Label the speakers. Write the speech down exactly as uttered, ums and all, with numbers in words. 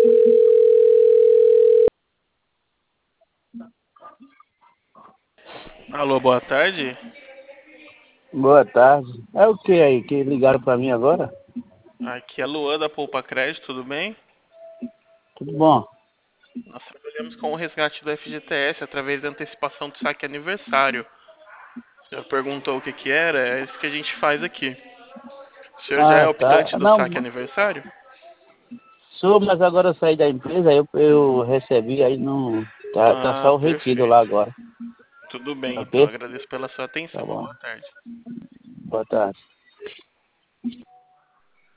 Speaker 1: Alô, boa tarde.
Speaker 2: Boa tarde. É o que aí? Que ligaram pra mim agora?
Speaker 1: Aqui é Luan da Poupa Crédito, tudo bem?
Speaker 2: Tudo bom?
Speaker 1: Nós trabalhamos com o resgate do F G T S através da antecipação do saque aniversário. O senhor perguntou o que que era, é isso que a gente faz aqui. O senhor já é
Speaker 2: Ah,
Speaker 1: optante
Speaker 2: tá.
Speaker 1: do
Speaker 2: Não,
Speaker 1: saque aniversário?
Speaker 2: sou, mas agora eu saí da empresa, aí eu, eu recebi, aí não. Tá, tá
Speaker 1: Ah,
Speaker 2: só o retiro lá
Speaker 1: perfeito.
Speaker 2: agora.
Speaker 1: Tudo bem, então.
Speaker 2: Ok?
Speaker 1: Agradeço pela sua
Speaker 2: Tá
Speaker 1: atenção. Uma
Speaker 2: bom.
Speaker 1: boa tarde.
Speaker 2: Boa tarde.